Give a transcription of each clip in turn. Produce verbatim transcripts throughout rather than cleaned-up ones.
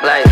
Like,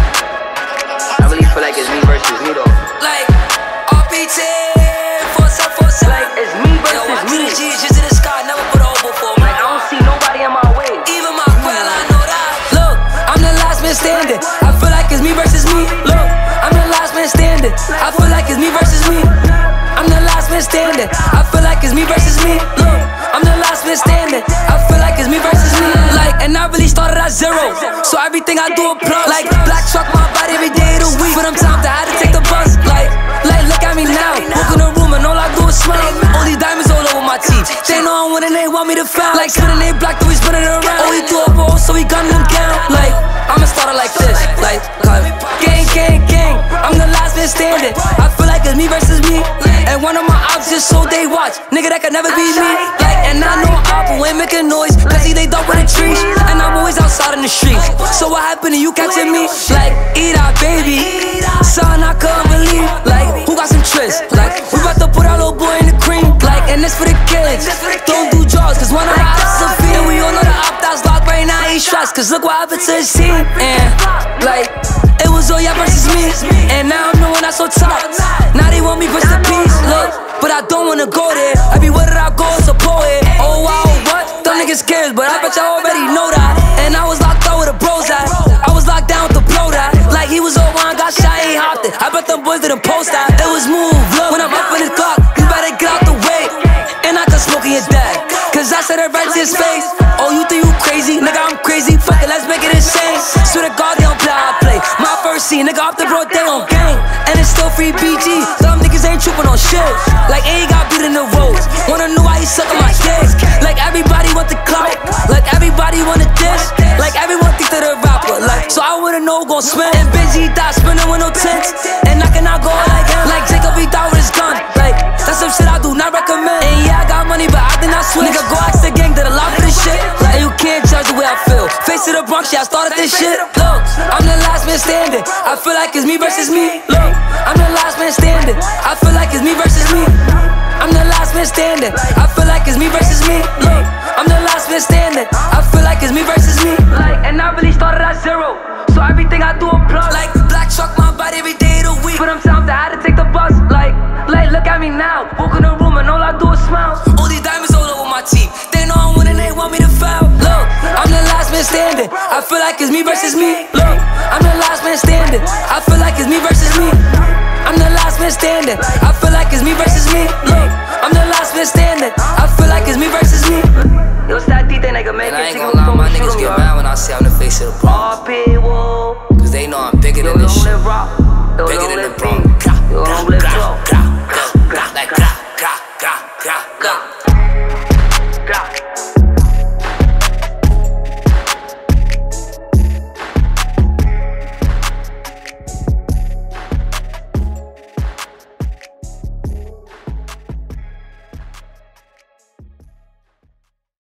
I really feel like it's me versus me though. Like, R P T, force up, force up. Like, it's me versus Yo, me. the G's just in the sky, never put a hope before. Like, I don't see nobody in my way. Even my girl, I know that. Look, I'm the last man standing. I feel like it's me versus me. Look, I'm the last man standing. I feel like it's me versus me. I'm the last man standing. I feel like it's me versus me. Look, I'm the last man standing. I feel like it's me versus me. Like, and I really started at zero, so everything I do a plus. Like, black truck my body every day of the week. For them times I had to take the bus. Like, like look at me now. Walk in the room and all I do is smile. All these diamonds all over my teeth. They know I'm winning, they want me to foul. Like, spinning they black, though we spinning it around. Oh, he threw up all, so he gun them down. Like, I'ma start it like this. Like, cause gang, gang, gang. I'm the last man standing. I feel like it's me versus me. And one of my ops just so they watch. Nigga, that could never be me. Like, and I know Apple ain't making noise, cause he they done with the trees. And I'm always outside in the streets. So what happened to you catching me? Like, eat out, baby. Son, I couldn't believe. Like, who got some tricks? Like, we about to put our little boy in the cream. Like, and this for the kids. Don't do drugs, cause one of our ops is a fiend. And we all know the op that's locked right now, he stressed. Cause look what happened to his team. And, like, it was all y'all versus me. And now I'm the one that's on top. Now they want me push the peace. Look, but I don't wanna go there. Everywhere that I go, it's a poet. Oh wow, what? Them niggas scared, but I bet y'all already know that. And I was locked out with the bros at. I was locked down with the blow that. Like he was over and got shot, he hopped it. I bet them boys didn't post that. It was move, look, when I'm up in the clock, you better get out the way. And I can smoke in your dad, cause I said it right to his face. Oh, you think you crazy? Nigga, I'm crazy. Fuck it, let's make it insane. Swear to God, they don't play how I play. My first scene, nigga, off the road, they on gang. And it's still free B G. Some niggas ain't tripping on shit. Like, ain't got beat in the roads. Wanna know why he sucking my dick? Like, everybody want the clout. Like, everybody want a dish. Like, everyone think they're a rapper. Like, so I wouldn't know who gon' spin. And busy die spinning with no tents. And I cannot go like him. Like, Jacob, he died with his gun. Like, that's some shit I do not recommend. And yeah, I got money, but I did not switch. Nigga, go ask the gang that a lot for this shit. Like, and you can't judge the way I feel. Face to the Bronx, yeah, I started this shit. Look, I'm the last man standing. I feel like it's me versus me. Look, I'm the last man standing. I feel like it's me versus me. I'm the last man standing. I feel like it's me versus me. Look, I'm the last man standing. I feel like it's me versus me. Like, and I really started at zero, so everything I do a plus. Like, black truck my body every day of the week. For them times I had to take the bus. Like, like look at me now. Walk in the room and all I do is smile. All these diamonds all over my teeth. They know I'm winning, they want me to foul. Look, I'm the last man standing. I feel like it's me versus me. Look, I'm the last man standing. I feel like it's me versus me. I'm the last man standing. I feel like it's me versus me. Look, I'm the last man standing. I feel like it's me versus me. Yo, start D J, nigga, man. And I ain't gonna lie, my niggas get mad when I see I'm the face of the Bronx. R P, whoa. Cause they know I'm bigger than this shit.